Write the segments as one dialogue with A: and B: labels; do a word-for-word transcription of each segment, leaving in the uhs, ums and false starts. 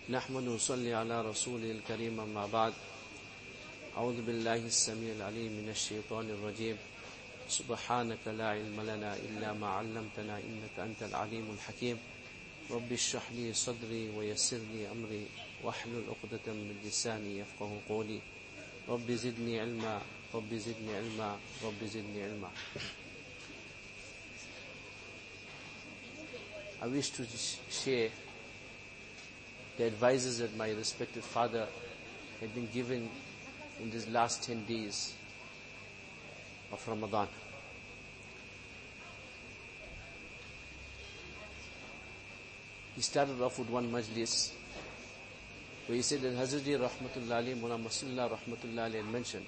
A: نحمد ونصلي على رسوله الكريم أما بعد أعوذ بالله السميع العليم من الشيطان الرجيم سبحانك لا علم لنا إلا ما علمتنا إنك أنت العليم الحكيم رب اشرح لي صدري ويسر لي أمري واحلل عقدة من لساني يفقه قولي رب زدني علما رب زدني علما رب زدني علما. I wish to share the advices that my respected father had been given in these last ten days of Ramadan. He started off with one majlis where he said that Hazrat Rahmatullah alayhi, Mullah Masullah Rahmatullah alayhi mentioned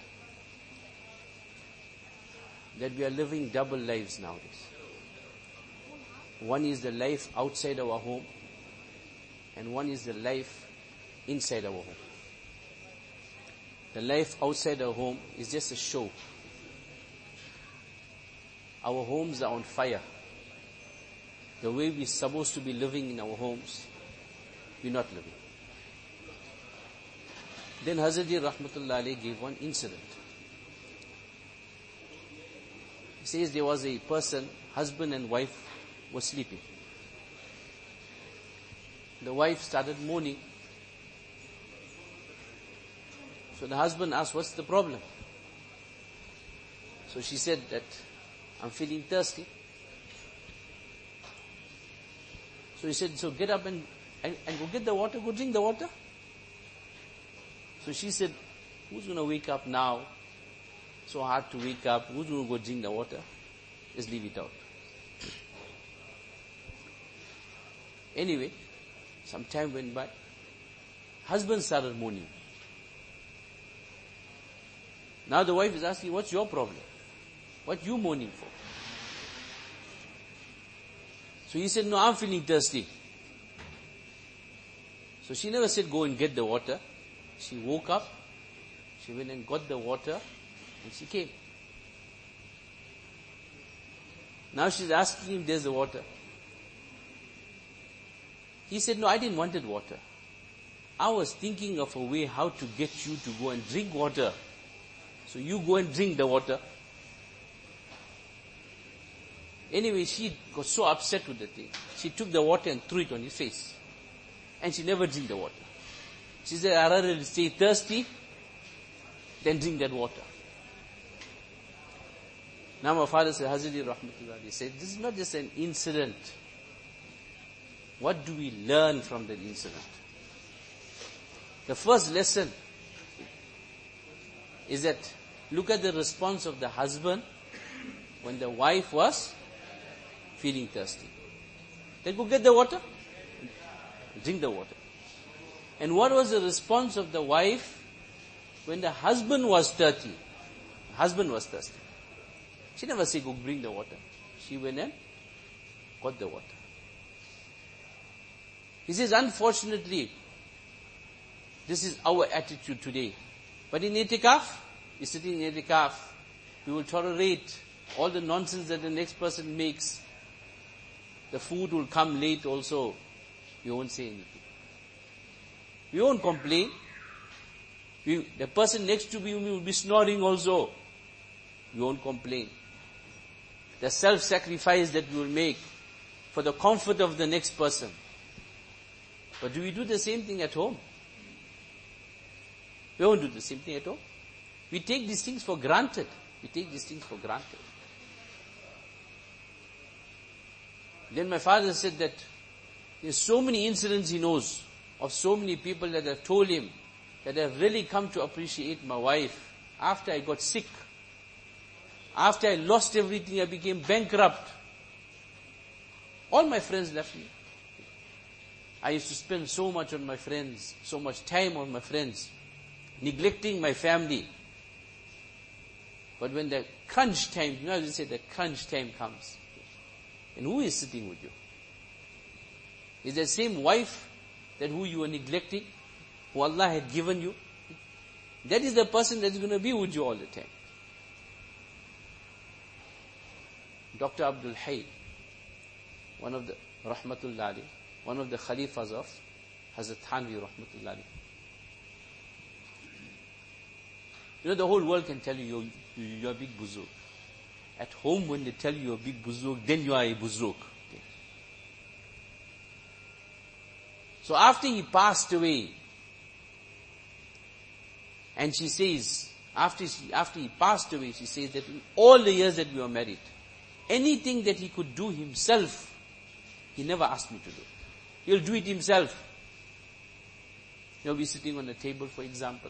A: that we are living double lives nowadays. One is the life outside our home and one is the life inside our home. The life outside our home is just a show. Our homes are on fire. The way we're supposed to be living in our homes, we're not living. Then Hazrat Rahmatullah alayhi gave one incident. He says there was a person, husband and wife were sleeping. The wife started moaning. So the husband asked, what's the problem? So she said that, I'm feeling thirsty. So he said, so get up and, and, and go get the water, go drink the water. So she said, who's going to wake up now? So hard to wake up. Who's going to go drink the water? Just leave it out. Anyway, some time went by. Husband started moaning. Now the wife is asking, what's your problem? What you moaning for? So he said, no, I'm feeling thirsty. So she never said, go and get the water. She woke up, she went and got the water, and she came. Now she's asking him, there's the water. He said, no, I didn't wanted water. I was thinking of a way how to get you to go and drink water. So you go and drink the water. Anyway, she got so upset with the thing. She took the water and threw it on his face. And she never drank the water. She said, I'd rather stay thirsty than drink that water. Now my father said, Hazrat Rahmatullah, he said, this is not just an incident. What do we learn from that incident? The first lesson is that look at the response of the husband when the wife was feeling thirsty. Then go get the water, drink the water. And what was the response of the wife when the husband was thirsty? The husband was thirsty. She never said, go bring the water. She went and got the water. He says, unfortunately, this is our attitude today. But in itikaf, we're sitting in itikaf, we will tolerate all the nonsense that the next person makes. The food will come late also. We won't say anything. We won't complain. We, the person next to me will be snoring also. We won't complain. The self-sacrifice that we will make for the comfort of the next person. But do we do the same thing at home? We won't do the same thing at home. We take these things for granted. We take these things for granted. Then my father said that there's so many incidents he knows of so many people that have told him that have really come to appreciate my wife. After I got sick, after I lost everything, I became bankrupt. All my friends left me. I used to spend so much on my friends, so much time on my friends, neglecting my family. But when the crunch time, you know, as you say, the crunch time comes, and who is sitting with you? Is the same wife that who you were neglecting, who Allah had given you? That is the person that is going to be with you all the time. Doctor Abdul Hayy, one of the Rahmatullah alayhi, one of the Khalifas of Hazrat Thanvi rahmatullahi alayhi. You know, the whole world can tell you you're, you're a big buzurg. At home, when they tell you you're a big buzurg, then you are a buzurg. Okay. So after he passed away, and she says, after, she, after he passed away, she says that in all the years that we were married, anything that he could do himself, he never asked me to do. He'll do it himself. He'll be sitting on the table, for example.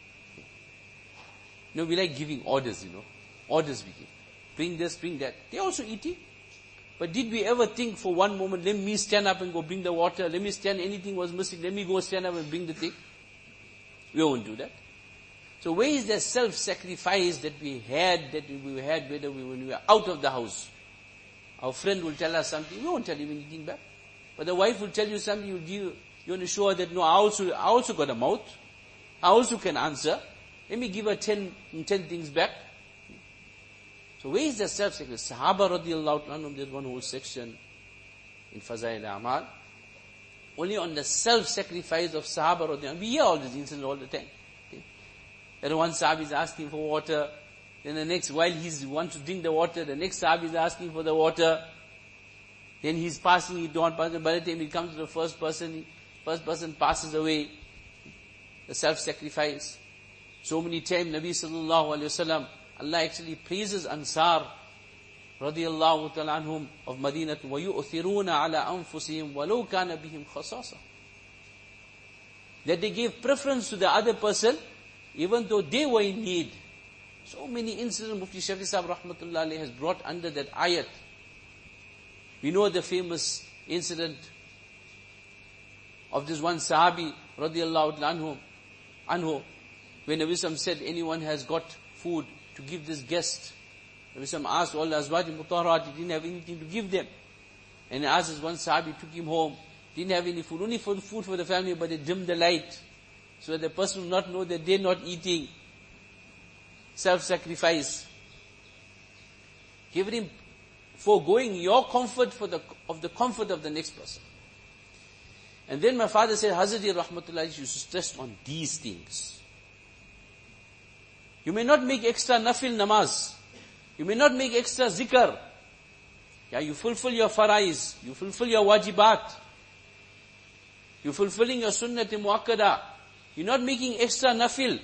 A: You know, we like giving orders, you know. Orders we give. Bring this, bring that. They also eating. But did we ever think for one moment, let me stand up and go bring the water, let me stand, anything was missing, let me go stand up and bring the thing? We won't do that. So where is the self-sacrifice that we had, that we had whether we, when we were out of the house? Our friend will tell us something, we won't tell him anything back. But the wife will tell you something, you, you, you want to show her that, no, I also, I also got a mouth. I also can answer. Let me give her ten, ten things back. So where is the self-sacrifice? Sahaba radiallahu anhum, there's one whole section in Fazail Amal. Only on the self-sacrifice of Sahaba radiallahu anhum. We hear all these incidents all the time. Okay? That one Sahabi is asking for water. Then the next, while he's wants to drink the water, the next Sahabi is asking for the water. Then he's passing it on. By the time he comes to the first person, first person passes away. The self-sacrifice. So many times Nabi sallallahu alayhi wa sallam, Allah actually praises Ansar radiyallahu ta'ala anhum of Madinah, وَيُؤْثِرُونَ عَلَىٰ أَنفُسِهِمْ وَلَوْ كَانَ بِهِمْ خَصَاصًا. That they gave preference to the other person, even though they were in need. So many incidents Mufti Shafi Sahib rahmatullah alayhi has brought under that ayat. We know the famous incident of this one Sahabi radiyallahu anhu, anhu, when Nabi Sallam said, anyone has got food to give this guest. Nabi Sallam asked all the Azwaj Mutaharat, he didn't have anything to give them. And he asked this one Sahabi, took him home, didn't have any food, only for the food for the family, but they dimmed the light, so that the person will not know that they're not eating. Self-sacrifice. Give him, foregoing your comfort for the, of the comfort of the next person. And then my father said, Hazrat Rahmatullah used to stress on these things. You may not make extra nafil namaz. You may not make extra zikr. Yeah, you fulfill your farais. You fulfill your wajibat. You're fulfilling your sunnat muakkada. You're not making extra nafil.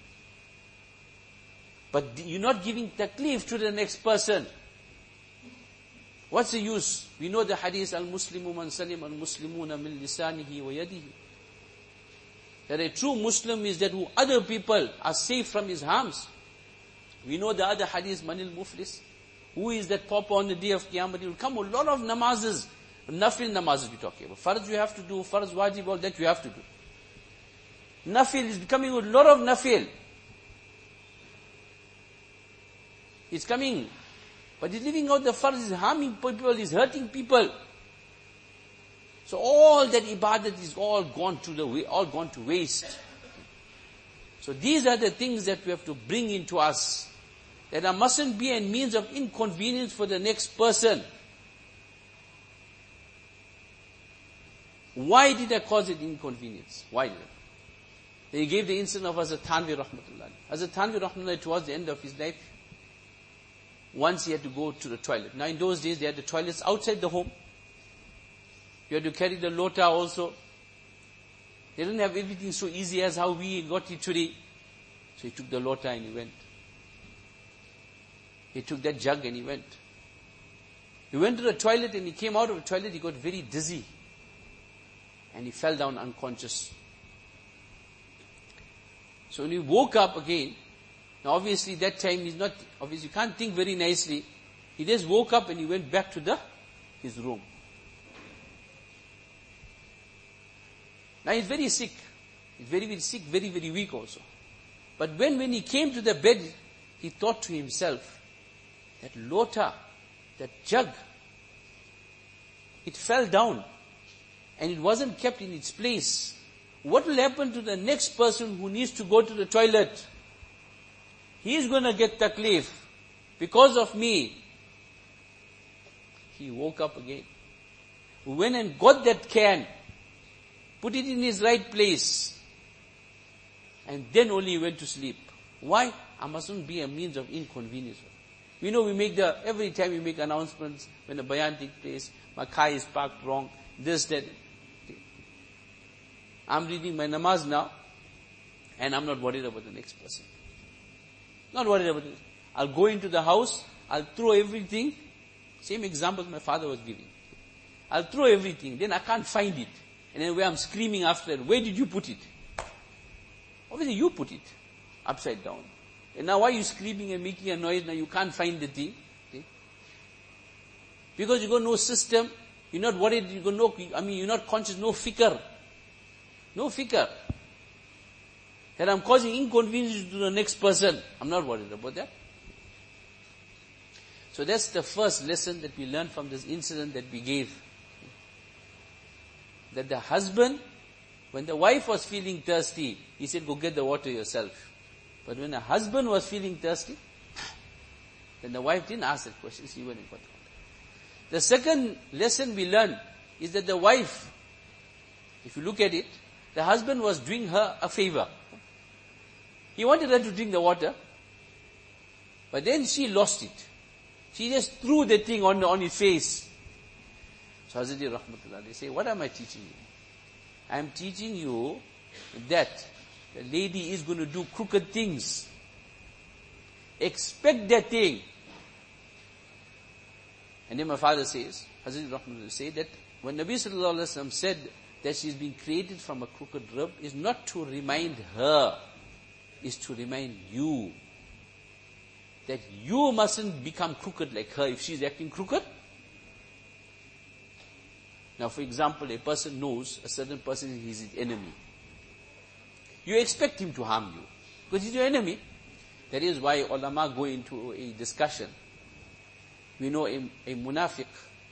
A: But you're not giving taklif to the next person. What's the use? We know the hadith, al-muslimu man salim al-muslimuna min lisanihi wa yadihi. That a true Muslim is that who other people are safe from his harms. We know the other hadith, manil muflis. Who is that pauper on the day of Qiyamah? It will come a lot of namazes. Nafil namazes we're talking about. Farz you have to do, farz wajib, all that you have to do. Nafil is becoming a lot of nafil. It's coming. But he's leaving out the farz, is harming people, is hurting people. So all that ibadat is all gone to the way, all gone to waste. So these are the things that we have to bring into us. That there mustn't be a means of inconvenience for the next person. Why did I cause it inconvenience? Why did I? He gave the incident of Hazrat Thanvi rahmatullah. Hazrat Thanvi rahmatullah, towards the end of his life, once he had to go to the toilet. Now in those days they had the toilets outside the home. You had to carry the lota also. They didn't have everything so easy as how we got it today. So he took the lota and he went. He took that jug and he went. He went to the toilet and he came out of the toilet, he got very dizzy. And he fell down unconscious. So when he woke up again, now obviously that time he's not, obviously you can't think very nicely. He just woke up and he went back to the his room. Now he's very sick. He's very, very sick, very, very weak also. But when, when he came to the bed, he thought to himself, that lota, that jug, it fell down and it wasn't kept in its place. What will happen to the next person who needs to go to the toilet? He is going to get taklif because of me. He woke up again. Went and got that can, put it in its right place, and then only he went to sleep. Why? I mustn't be a means of inconvenience. We know we make the, every time we make announcements, when a bayan takes place, my car is parked wrong, this, that. I'm reading my namaz now, and I'm not worried about the next person. Not worried about it. I'll go into the house, I'll throw everything. Same example my father was giving. I'll throw everything, then I can't find it. And then where I'm screaming after it, where did you put it? Obviously you put it upside down. And now why are you screaming and making a noise? Now you can't find the thing. Okay? Because you got no system, you're not worried, you got no, I mean you're not conscious, no fikr. No fikr. That I'm causing inconvenience to the next person. I'm not worried about that. So that's the first lesson that we learned from this incident that we gave. That the husband, when the wife was feeling thirsty, he said, go get the water yourself. But when the husband was feeling thirsty, then the wife didn't ask that question, she went and got the water. The second lesson we learned is that the wife, if you look at it, the husband was doing her a favor. He wanted her to drink the water, but then she lost it. She just threw the thing on, on his face. So Hazrat Rahmatullah, they say, what am I teaching you? I am teaching you that the lady is going to do crooked things. Expect that thing. And then my father says, Hazrat Rahmatullah say that when Nabi Sallallahu Alaihi Wasallam said that she's been created from a crooked rib, is not to remind her, is to remind you that you mustn't become crooked like her if she's acting crooked. Now, for example, a person knows a certain person is his enemy. You expect him to harm you because he's your enemy. That is why ulama go into a discussion. We know a, a munafiq,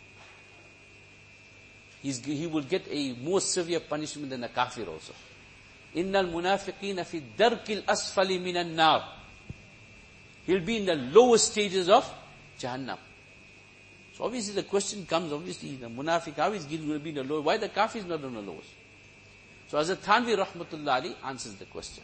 A: he's, he will get a more severe punishment than a kafir also. Innal munafiqina fi darkil asfali minan nar. He'll be in the lowest stages of Jahannam. So obviously the question comes, obviously the munafiq, how is he going to be in the lowest? Why the kafir is not on the lowest? So Hazrat Thanvi Rahmatullah Ali answers the question.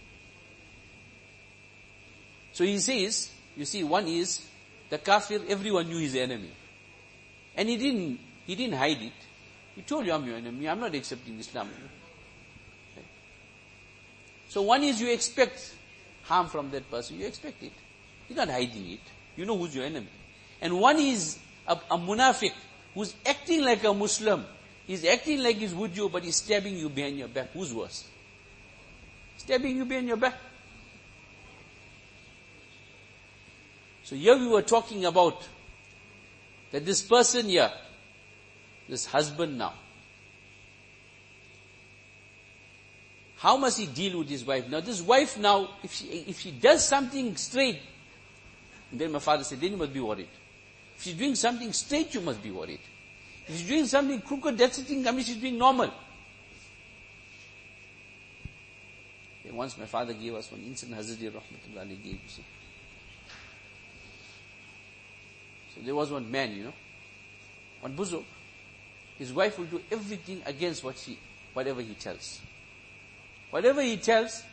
A: So he says, you see, one is, the kafir, everyone knew his enemy. And he didn't, he didn't hide it. He told you, I'm your enemy, I'm not accepting Islam. Right? So one is you expect harm from that person, you expect it. You're not hiding it. You know who's your enemy. And one is a, a munafiq who's acting like a Muslim. He's acting like he's with you, but he's stabbing you behind your back. Who's worse? Stabbing you behind your back. So here we were talking about that this person here, this husband now, how must he deal with his wife? Now this wife now, if she if she does something straight, and then my father said, then you must be worried. If she's doing something straight, you must be worried. If she's doing something crooked, that's the thing, I mean she's doing normal. And once my father gave us one incident, Hazrat Rahmatullah Ali gave us. So there was one man, you know, one buzurg. His wife will do everything against what she, whatever he tells. Whatever he tells.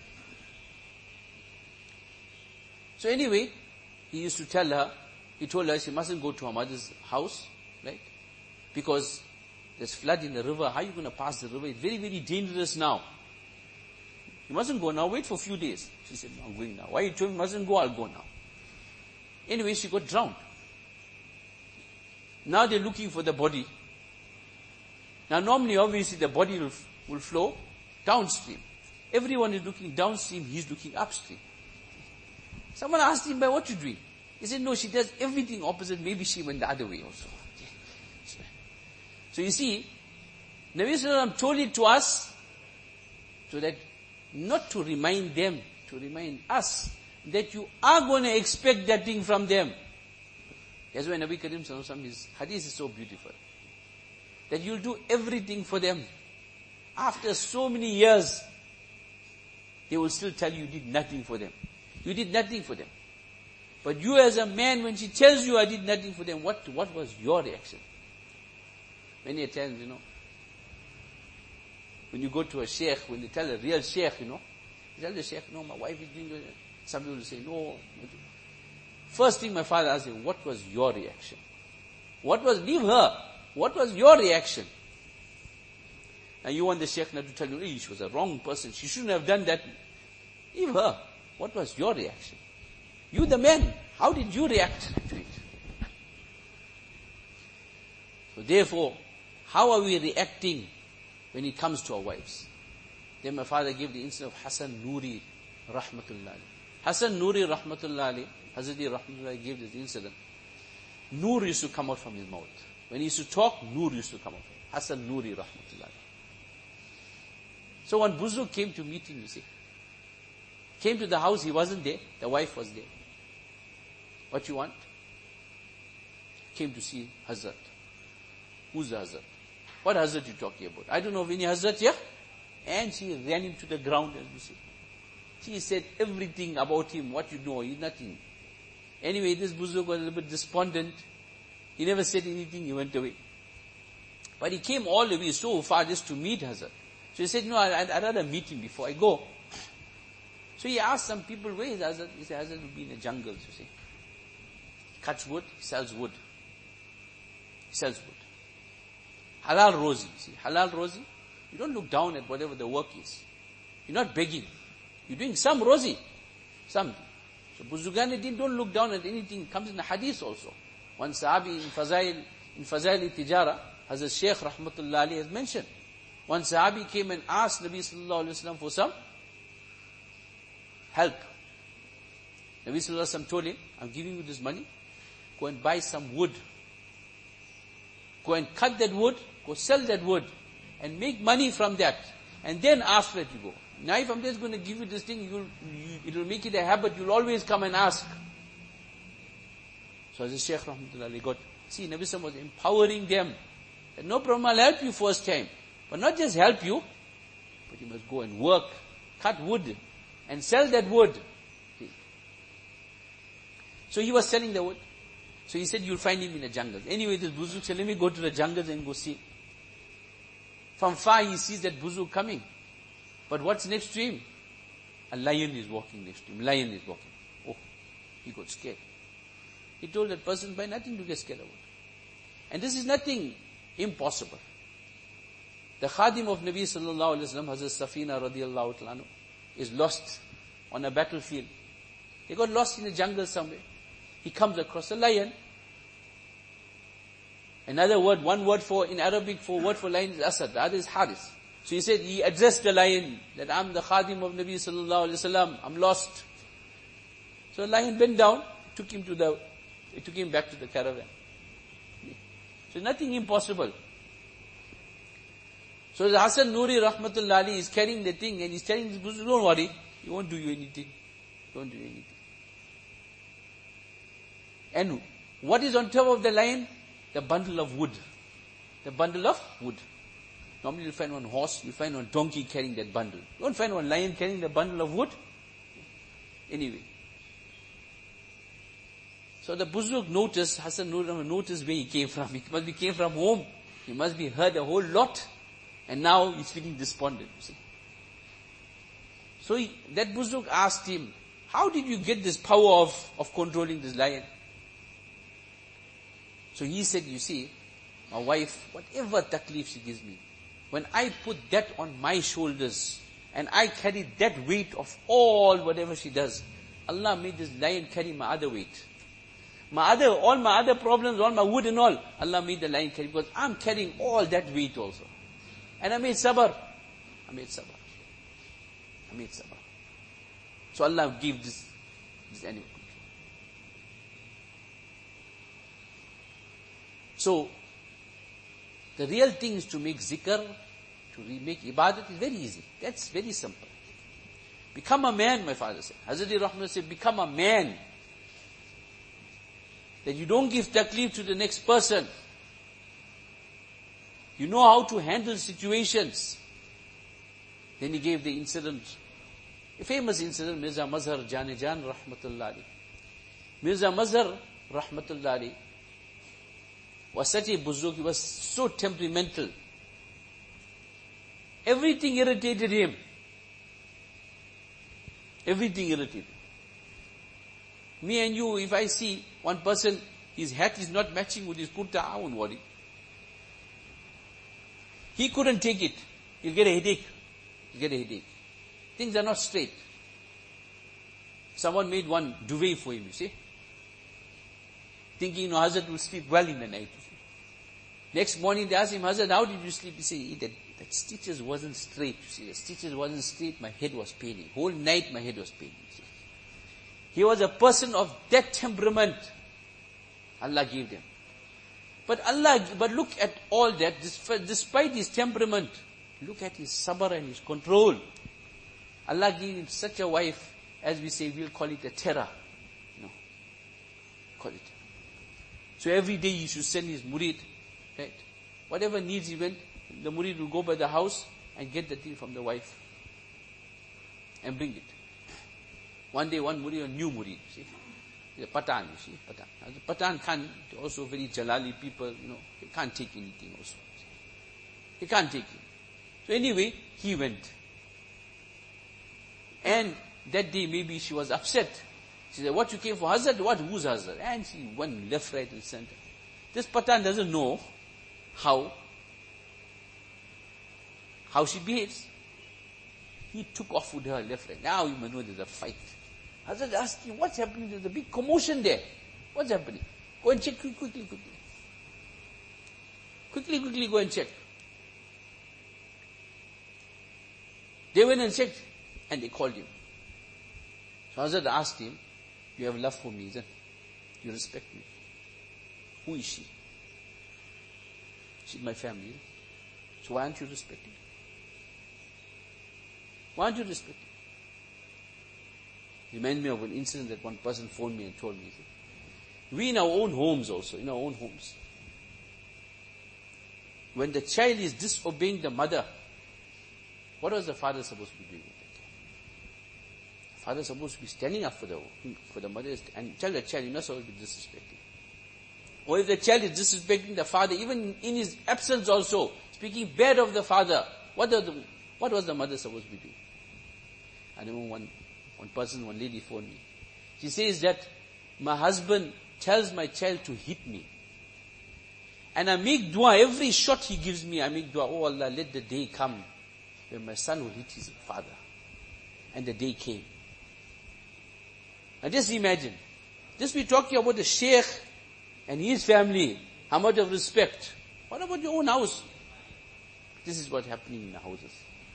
A: So anyway, he used to tell her, he told her she mustn't go to her mother's house, right? Because there's flood in the river. How are you going to pass the river? It's very, very dangerous now. You mustn't go now, wait for a few days. She said, no, I'm going now. Why you told me you mustn't go? I'll go now. Anyway, she got drowned. Now they're looking for the body. Now normally, obviously, the body will, will flow downstream. Everyone is looking downstream, he's looking upstream. Someone asked him, by what you doing? He said, no, she does everything opposite. Maybe she went the other way also. So you see, Nabi Sallallahu Alaihi Wasallam told it to us so that not to remind them, to remind us that you are going to expect that thing from them. That's why Nabi Karim Sallallahu Alaihi Wasallam, his hadith is so beautiful. That you'll do everything for them. After so many years, they will still tell you you did nothing for them. You did nothing for them. But you as a man, when she tells you I did nothing for them, what, what was your reaction? Many times, you know, when you go to a sheikh, when they tell a real sheikh, you know, you tell the sheikh, no, my wife is doing this. Some people will say, no. First thing my father asked him, what was your reaction? What was, leave her. What was your reaction? Now you want the sheikh not to tell you, hey, she was a wrong person. She shouldn't have done that. Leave her. What was your reaction? You the man, how did you react to it? So therefore, how are we reacting when it comes to our wives? Then my father gave the incident of Hassan Nuri, rahmatullah. Hassan Nuri, rahmatullah, Hazrati rahmatullah gave this incident. Nur used to come out from his mouth. When he used to talk, Nur used to come out from him. Hassan Nuri, rahmatullah. So when Buzurg came to meet him, you see, came to the house, he wasn't there, the wife was there. What you want? Came to see Hazrat. Who's the Hazrat? What Hazrat you talking about? I don't know of any Hazrat here. And she ran him to the ground, as we see. She said everything about him, what you know, he's nothing. Anyway, this Buzurg was a little bit despondent. He never said anything, he went away. But he came all the way so far just to meet Hazrat. So he said, no, I'd, I'd rather meet him before I go. So he asked some people, where is Hazrat? He said, Hazrat will be in the jungles, you see. He cuts wood, he sells wood. He sells wood. Halal rozi, see, halal rozi. You don't look down at whatever the work is. You're not begging. You're doing some rozi. Something. So Buzurgan-e-Din don't look down at anything. It comes in the hadith also. One sahabi in Fazail, in Fazail-e-Tijara, Hazrat Shaykh Rahmatullah Ali has mentioned. One sahabi came and asked Nabi Sallallahu Alaihi Wasallam for some help. Nabi Sallallahu Alaihi Wasallam told him, I'm giving you this money. Go and buy some wood. Go and cut that wood. Go sell that wood. And make money from that. And then ask where to go. Now if I'm just going to give you this thing, you'll, you, it'll make it a habit. You'll always come and ask. So as the Shaykh Rahmatullah got, see, Nabi Sallallahu was empowering them. That no problem, I'll help you first time. But not just help you, but you must go and work, cut wood, and sell that wood. See? So he was selling the wood. So he said, you'll find him in the jungles. Anyway, this Buzurg said, let me go to the jungles and go see. From far he sees that Buzurg coming. But what's next to him? A lion is walking next to him. Lion is walking. Oh, he got scared. He told that person, by nothing to get scared about. And this is nothing impossible. The Khadim of Nabi Sallallahu Alaihi Wasallam, Hazrat Safina radiallahu ta'ala, is lost on a battlefield. He got lost in the jungle somewhere. He comes across a lion. Another word, one word for, in Arabic, for word for lion is Asad. The other is Haris. So he said, he addressed the lion, that I'm the Khadim of Nabi Sallallahu Alaihi Wasallam, I'm lost. So the lion bent down, took him to the, it took him back to the caravan. So nothing impossible. So the Hassan Nuri Rahmatullah Ali is carrying the thing and he's telling this Buzurg, don't worry, he won't do you anything. Don't do anything. And what is on top of the lion? The bundle of wood. The bundle of wood. Normally you find one horse, you find one donkey carrying that bundle. You won't find one lion carrying the bundle of wood. Anyway. So the Buzurg noticed, Hassan Nuri noticed where he came from. He must be came from home. He must be heard a whole lot. And now he's feeling despondent, you see. So he, that Buzurg asked him, how did you get this power of, of controlling this lion? So he said, you see, my wife, whatever taklif she gives me, when I put that on my shoulders, and I carry that weight of all whatever she does, Allah made this lion carry my other weight. My other, all my other problems, all my wood and all, Allah made the lion carry, because I'm carrying all that weight also. And I made sabr. I made sabr. I made sabr. So Allah gave this, this animal. So, the real thing is to make zikr, to make ibadat is very easy. That's very simple. Become a man, my father said. Hazrat Rahman said, become a man. That you don't give taklif to the next person. You know how to handle situations. Then he gave the incident, a famous incident, Mirza Mazhar Jane Jan Rahmatullah Ali. Mirza Mazhar Rahmatullah Ali was such a Buzurg, he was so temperamental. Everything irritated him. Everything irritated. Me and you, if I see one person, his hat is not matching with his kurta, I won't worry. He couldn't take it. He'll get a headache. He'll get a headache. Things are not straight. Someone made one duvet for him, you see. Thinking, no, Hazrat will sleep well in the night. Next morning they asked him, Hazrat, how did you sleep? He said, that, that stitches wasn't straight. You see, the stitches wasn't straight, my head was paining. Whole night my head was paining. He was a person of that temperament. Allah gave them. But Allah, but look at all that, despite his temperament, look at his sabr and his control. Allah gave him such a wife, as we say, we'll call it a terror. No. Call it. So every day he should send his murid, right? Whatever needs he went, the murid will go by the house and get the thing from the wife. And bring it. One day one murid, a new murid, see. The Patan, you see, Patan. Now, the Patan can't, also very Jalali people, you know, they can't take anything also. They can't take it. So anyway, he went. And that day maybe she was upset. She said, what you came for, Hazrat? What? Who's Hazrat? And she went left, right and center. This Patan doesn't know how, how she behaves. He took off with her left, right. Now you may know there's a fight. Hazrat asked him, what's happening? There's a big commotion there. What's happening? Go and check quickly, quickly, quickly. Quickly, quickly go and check. They went and checked and they called him. So Hazrat asked him, you have love for me, isn't it? You respect me. Who is she? She's my family. So why aren't you respecting? Why aren't you respecting? Remind me of an incident that one person phoned me and told me. We in our own homes also, in our own homes. When the child is disobeying the mother, what was the father supposed to be doing with that? The father is supposed to be standing up for the for the mother and tell the child, you're not supposed to be disrespecting. Or if the child is disrespecting the father, even in his absence also, speaking bad of the father, what, the, what was the mother supposed to be doing? I remember one One person, one lady phoned me. She says that my husband tells my child to hit me. And I make dua, every shot he gives me, I make dua, oh Allah, let the day come when my son will hit his father. And the day came. Now just imagine, just be talking about the sheikh and his family, how much of respect. What about your own house? This is what's happening in the houses.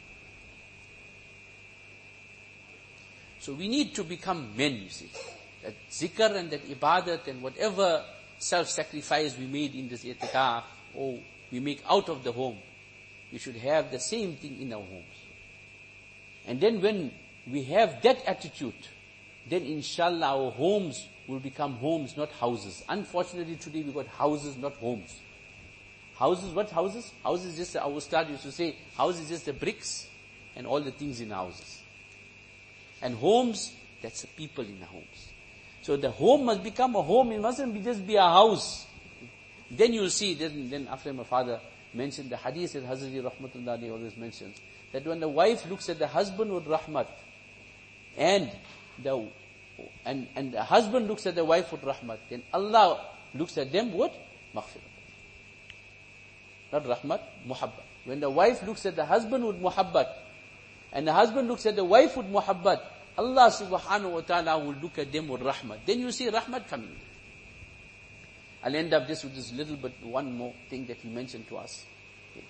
A: So we need to become men, you see. That zikr and that ibadat and whatever self-sacrifice we made in this i'tikaf, or we make out of the home, we should have the same thing in our homes. And then when we have that attitude, then inshallah our homes will become homes, not houses. Unfortunately today we got houses, not homes. Houses, what houses? Houses just, our ustad used to say, houses is just the bricks and all the things in houses. And homes, that's the people in the homes. So the home must become a home, it mustn't be just be a house. Then you'll see, then, then after my father mentioned the hadith that Hazrat Rahmatullah always mentions, that when the wife looks at the husband with rahmat, and the and, and the husband looks at the wife with rahmat, then Allah looks at them with maghfirah. Not rahmat, muhabbat. When the wife looks at the husband with muhabbat, and the husband looks at the wife with muhabbat, Allah subhanahu wa ta'ala will look at them with rahmat. Then you see rahmat coming. I'll end up just with this little bit, one more thing that he mentioned to us. Okay.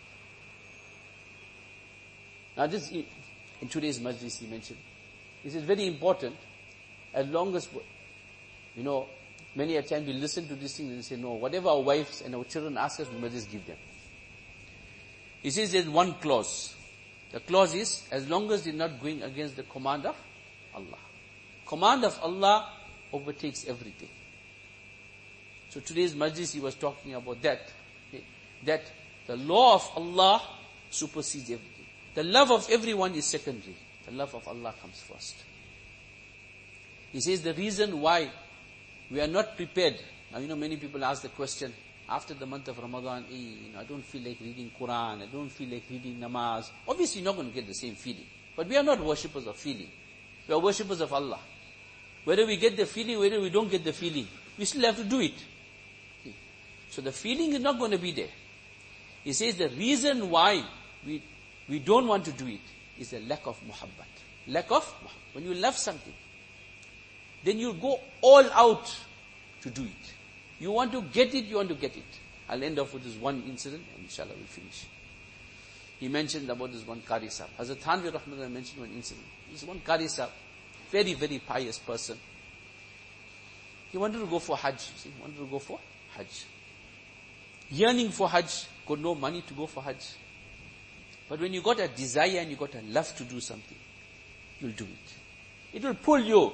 A: Now this, in today's majlis he mentioned, this is very important, as long as, you know, many a time we listen to this thing and say, no, whatever our wives and our children ask us, we must just give them. He says there's one clause. The clause is, as long as they're not going against the command of Allah. Command of Allah overtakes everything. So today's majlis, he was talking about that. That the law of Allah supersedes everything. The love of everyone is secondary. The love of Allah comes first. He says the reason why we are not prepared. Now you know many people ask the question, after the month of Ramadan, eh, you know, I don't feel like reading Quran, I don't feel like reading namaz. Obviously you're not going to get the same feeling. But we are not worshippers of feeling. We are worshippers of Allah. Whether we get the feeling, whether we don't get the feeling, we still have to do it. Okay. So the feeling is not going to be there. He says the reason why we we don't want to do it is the lack of muhabbat. Lack of muhabbat. When you love something, then you go all out to do it. You want to get it, you want to get it. I'll end off with this one incident, and inshallah we'll finish. He mentioned about this one Qari Sahib. Hazrat Thanvi Rahmatullah mentioned one incident. This one Qari Sahib, very, very pious person. He wanted to go for Hajj. See, he wanted to go for Hajj. Yearning for Hajj, got no money to go for Hajj. But when you got a desire and you got a love to do something, you'll do it. It will pull you.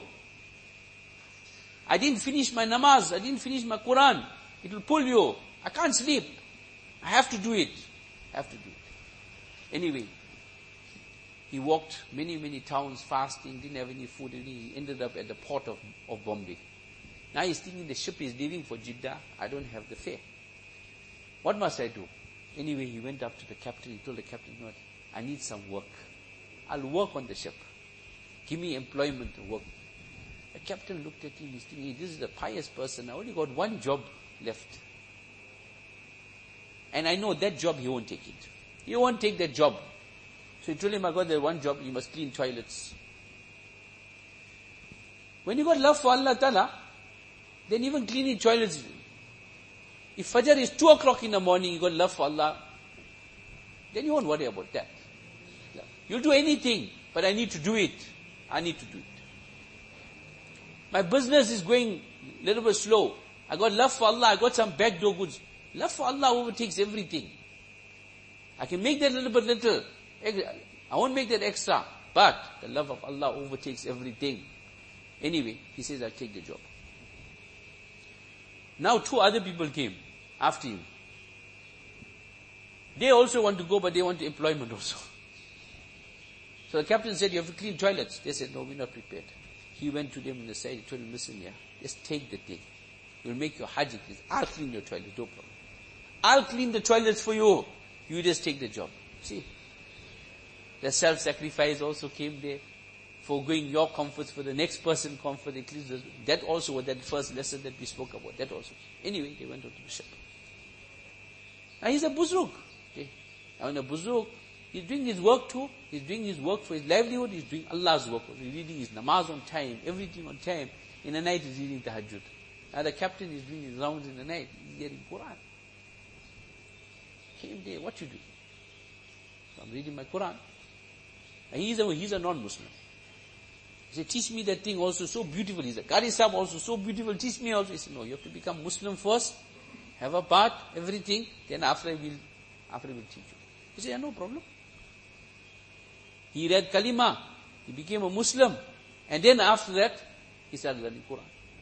A: I didn't finish my namaz, I didn't finish my Quran. It will pull you. I can't sleep. I have to do it. I have to do it. Anyway, he walked many, many towns fasting, didn't have any food, and he ended up at the port of, of Bombay. Now he's thinking the ship is leaving for Jeddah, I don't have the fare. What must I do? Anyway, he went up to the captain, he told the captain, no, I need some work. I'll work on the ship. Give me employment to work. The captain looked at him, he's thinking, this is a pious person, I only got one job left. And I know that job he won't take it. He won't take that job. So he told him, I got that one job, you must clean toilets. When you got love for Allah Ta'ala, then even cleaning toilets. If Fajr is two o'clock in the morning, you got love for Allah, then you won't worry about that. You'll do anything, but I need to do it. I need to do it. My business is going a little bit slow. I got love for Allah, I got some backdoor goods. Love for Allah overtakes everything. I can make that little bit little. I won't make that extra. But the love of Allah overtakes everything. Anyway, he says, I'll take the job. Now two other people came after him. They also want to go, but they want employment also. So the captain said, you have to clean toilets. They said, no, we're not prepared. He went to them on the side, he told them, listen, yeah, just take the thing. We'll make your hajj, please. I'll clean your toilet, no problem. I'll clean the toilets for you. You just take the job. See? The self-sacrifice also came there. Forgoing your comforts for the next person's comfort. At least that also was that first lesson that we spoke about. That also. Anyway, they went on to the ship. Now he's a buzruk. Okay. Now in a buzruk, he's doing his work too. He's doing his work for his livelihood. He's doing Allah's work. He's reading his namaz on time. Everything on time. In the night he's reading tahajjud. Now the captain is doing his rounds in the night. He's hearing Quran. Came there, what you do? So I'm reading my Quran. And he's a, he's a non-Muslim. He said, teach me that thing also so beautiful. He said, Qari Sahib also so beautiful, teach me also. He said, no, you have to become Muslim first, have a bath, everything, then after I will, after I will teach you. He said, yeah, no problem. He read Kalima, he became a Muslim, and then after that, he started learning Quran.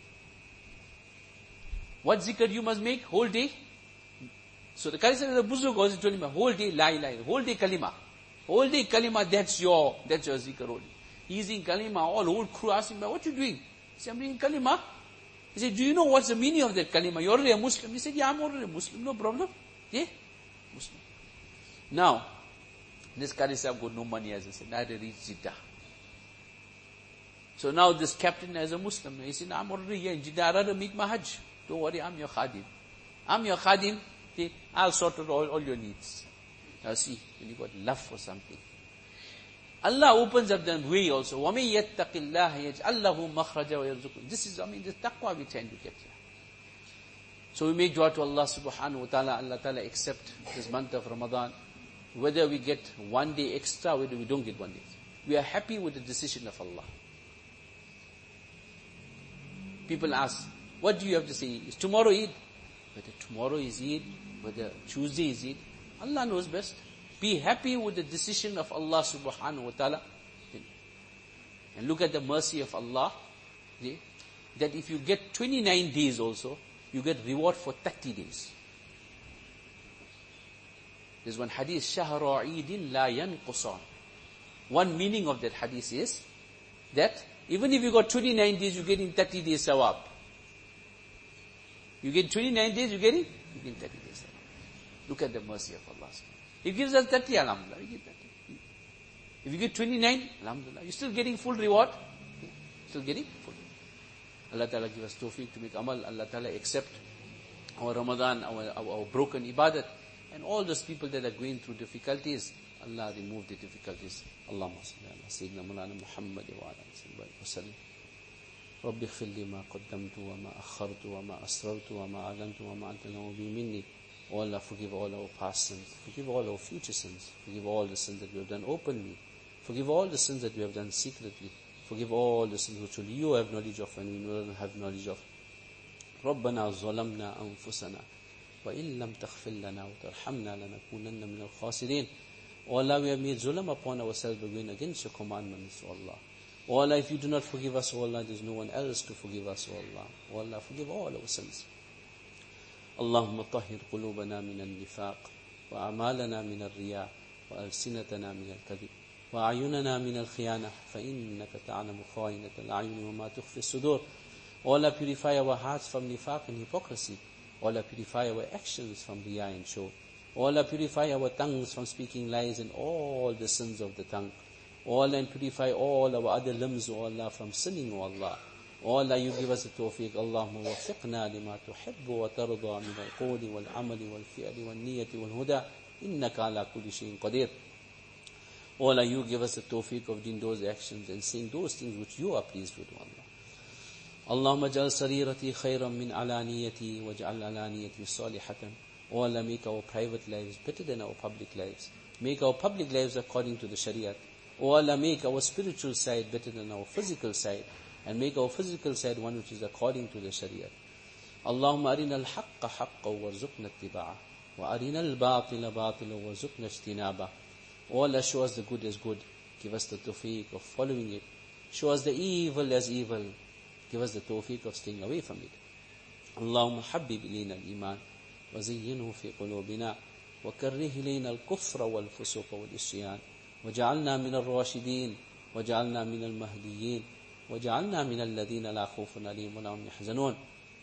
A: What zikr you must make? Whole day? So the Qari Sahib, the Buzurg also told him, whole day la ilaha, whole day Kalima. Whole day Kalima, that's your, that's your zikr only. He's in Kalima, all whole crew asked him, what are you doing? He said, I'm doing Kalima. He said, do you know what's the meaning of that Kalima? You're already a Muslim. He said, yeah, I'm already a Muslim, no problem. Yeah? Muslim. Now, this Qari Sahib got no money, as I said, I had to reach Jeddah. So now this captain is a Muslim. He said, I'm already here in Jeddah, I'd rather make my Hajj. Don't worry, I'm your khadim. I'm your khadim. Okay, I'll sort out all, all your needs. Now see, when you got love for something, Allah opens up the way also. وَمَن يَتَّقِ اللَّهَ يَجْعَلْ لَهُ مَخْرَجًا وَيَرْزُقْهُ. This is, I mean, the taqwa we tend to get here. So we make dua to Allah subhanahu wa ta'ala, Allah ta'ala accept this month of Ramadan. Whether we get one day extra, whether we don't get one day. We are happy with the decision of Allah. People ask, what do you have to say? Is tomorrow Eid? Whether tomorrow is Eid, whether Tuesday is Eid, Allah knows best. Be happy with the decision of Allah subhanahu wa ta'ala. And look at the mercy of Allah. That if you get twenty-nine days also, you get reward for thirty days. There's one hadith, Shahra Eidin la yanqusan. One meaning of that hadith is that even if you got twenty-nine days, you get in thirty days sawab. You get twenty-nine days, you get in You give thirty days. Look at the mercy of Allah. He gives us thirty, alhamdulillah. We give thirty. If you get twenty-nine, alhamdulillah, you're still getting full reward. Still getting full reward. Allah Ta'ala give us tawfiq to make amal. Allah Ta'ala accept our Ramadan, our, our, our broken ibadat. And all those people that are going through difficulties, Allah remove the difficulties. Allahumma salli ala Sayyidina Mawlana Muhammad wa ala wa sallam. رب اغفر لي ما قدمت وما أخرت وما أسررت وما أعلنت وما أنت أعلم به مني. Oh Allah, forgive all our past sins, forgive all our future sins, forgive all the sins that we have done openly, forgive all the sins that we have done secretly, forgive all the sins which only you have knowledge of and we don't have knowledge of. ربنا ظلمنا أنفسنا وإن لم تغفر لنا وترحمنا لنكونن من الخاسرين. Oh Allah, we have made zulm upon ourselves by going against your commandments, O Allah. Oh Allah, if you do not forgive us, O Allah, there is no one else to forgive us, O Allah. Oh Allah, forgive all our sins. اللهم طهر قلوبنا من النفاق وأعمالنا من الرياء وألسنتنا من الكذب وأعيننا من الخيانة فإنك تعلم خائنة الأعين وما تخفي الصدور. O Allah, purify our hearts from nifaq and hypocrisy. O Allah, purify our actions from riyā and show. O Allah, purify our tongues from speaking lies and all the sins of the tongue. O Allah, and purify all our other limbs, O Allah, from sinning, O Allah. O Allah, you give us the tawfiq. Allahumma wafiqna lima tuhibbu wa tarda min al-qawli wal-amali wal-fi'li wal-niyati wal-huda innaka ala kulli shay'in qadir. O Allah, you give us the tawfiq of doing those actions and saying those things which you are pleased with, O Allah. Allahumma jal sarirati khayran min alaniyati waj'al alaniyati salihatan. O Allah, make our private lives better than our public lives. Make our public lives according to the Shariat. O Allah, make our spiritual side better than our physical side. And make our physical side one which is according to the Shariat. Allahumma arina al-haqqa haqqa warzuqna ittiba'ah. Wa arina al-batila batila warzuqna ijtinabah. O Allah, show us the good as good. Give us the tawfiq of following it. Show us the evil as evil. Give us the tawfiq of staying away from it. Allahumma habbib ilayna al-iman wa zayyinhu fi qulubina wa karrih ilayna al-kufra wal-fusuq wal-isyan wa ja'alna min al-rashidin wa ja'alna min al-mahdiyin وَجَعَلْنَا مِنَ الَّذِينَ لَا خَوْفٌ عَلَيْهِمْ وَلَا هُمْ يَحْزَنُونَ.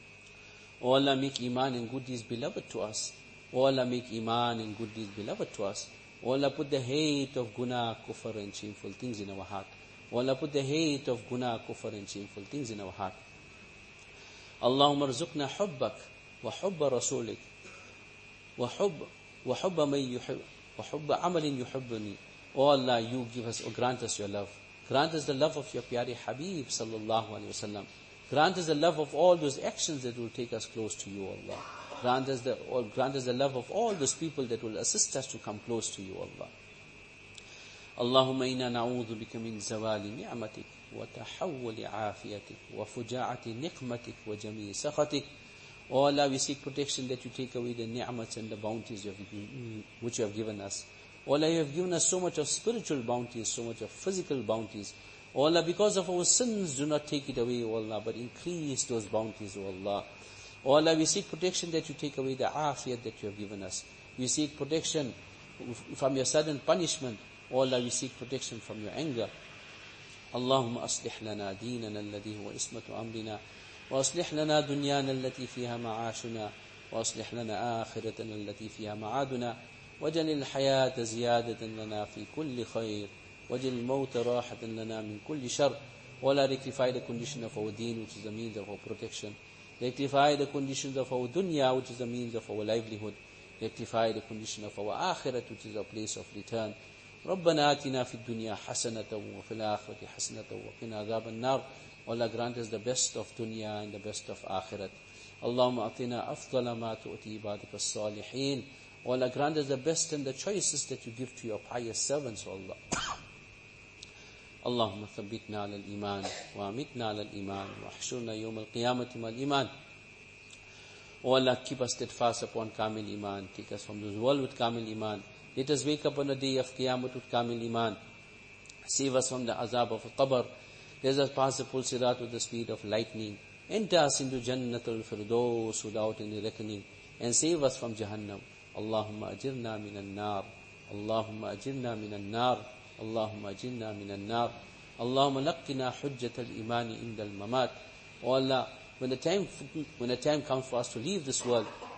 A: O Allah, make iman and good deeds beloved to us. O Allah, make iman and good deeds beloved to us. O Allah, put the hate of guna, kufr and shameful things in our heart. O Allah, put the hate of guna, kufr and shameful things in our heart. Allahumma arzuqna hubbak wa hubba rasulik wa hubb wa hubba man yuhib wa hubba amalin yuhibbuni. O Allah, you give us or grant us your love. Grant us the love of your Pyari Habib sallallahu alayhi wa sallam. Grant us the love of all those actions that will take us close to you, Allah. Grant us the, or grant us the love of all those people that will assist us to come close to you, Allah. Allahumma inna na'udhu bika min zawali ni'matik wa tahawwuli afiyatik wa fuja'ati niqmatik wa jami'i sakhatik. O Allah, we seek protection that you take away the ni'mats and the bounties you have, which you have given us. O Allah, you have given us so much of spiritual bounties, so much of physical bounties. O Allah, because of our sins, do not take it away, O Allah, but increase those bounties, O Allah. O Allah, we seek protection that you take away the afiyat that you have given us. We seek protection from your sudden punishment. O Allah, we seek protection from your anger. Allahumma aslih lana deenana alladhi huwa ismatu amrina wa aslih lana dunyana allati fiha ma'ashuna wa aslih lana akhiratana allati fiha ma'aduna وجل الحياة زيادة لنا في كل خير وجل الموت راحة لنا من كل شر. ولا rectify the condition of our deen, which is the means of our protection. Rectify the conditions of our dunya, which is the means of our livelihood. Rectify the condition of our akhirat, which is our place of return. ربنا آتنا في الدنيا حسنة وفي الآخرة حسنة وقنا عذاب النار. Allah, grant us the best of dunya and the best of akhirat. اللهم أعطنا أفضل ما تؤتي عبادك الصالحين. O Allah, grant us the best and the choices that you give to your pious servants, O Allah. Allahumma thabbitna ala al-iman wa amitna ala al-iman wa ahshurna yawm al-qiyamati ma al-iman. O Allah, keep us steadfast upon Kamil Iman. Take us from this world with Kamil Iman. Let us wake up on the day of Qiyamah with Kamil Iman. Save us from the azab of Qabr. Let us pass the full sirat with the speed of lightning. Enter us into Jannatul Firdaus without any reckoning. And save us from Jahannam. Allahumma ajirna minan nar. Allahumma ajirna minan nar. Allahumma ajirna minan nar. Allahumma laqina hujjat al-imani inda al-mamat. O Allah, when the time when the time comes for us to leave this world,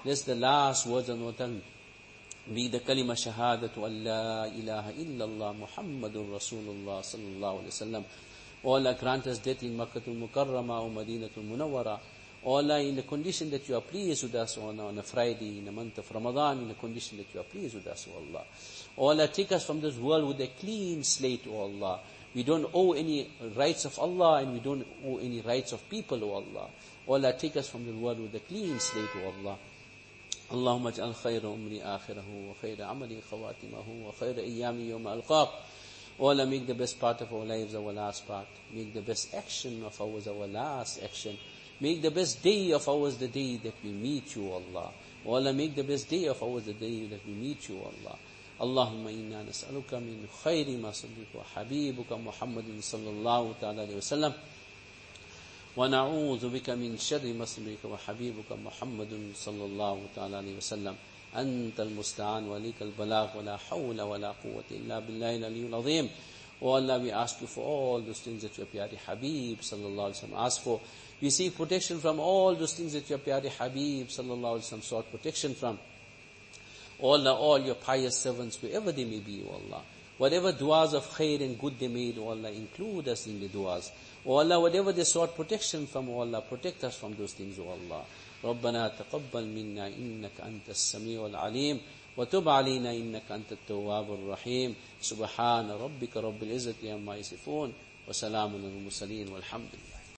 A: That's the last words on our tongue. Be the kalima shahadatu an la ilaha illallah Muhammadur Rasulullah sallallahu alaihi wasallam. O Allah, grant us death in Makkatul Mukarrama or Madinatul Munawwara. O Allah, in the condition that you are pleased with us on, on a Friday in the month of Ramadan, in the condition that you are pleased with us, O Allah. O Allah, take us from this world with a clean slate, O Allah. We don't owe any rights of Allah and we don't owe any rights of people, O Allah. O Allah, take us from the world with a clean slate, O Allah. اللهم اجعل خير أمري آخره وخير عملي خواتمه وخير أيامي يوم ألقاك. O Allah, make the best part of our lives our last part. Make the best action of ours our last action. Make the best day of ours the day that we meet you, Allah. O Allah, make the best day of ours the day that we meet you, Allah. اللهم إنا نسألك من خير ما صدق وحبيبك محمد صلى الله عليه وسلم ونعوذ بك من شر ما صدق وحبيبك محمد صلى الله عليه وسلم. أنت المستعان وليك البلاغ ولا حول ولا قوة إلا بالله العلي العظيم. Oh Allah, we ask you for all those things that your Pyari Habib sallallahu alaihi wasallam asked for. We seek protection from all those things that your Pyari Habib sallallahu alaihi wasallam sought protection from. O Allah, all your pious servants, wherever they may be, O Allah. Whatever du'as of khair and good they made, O Allah, include us in the du'as. O Allah, whatever they sought protection from, O Allah, protect us from those things, O Allah. ربنا تقبل منا إنك أنت السميع العليم وتب علينا إنك أنت التواب الرحيم. سبحان ربك رب العزة عما يصفون وسلام على المرسلين والحمد لله.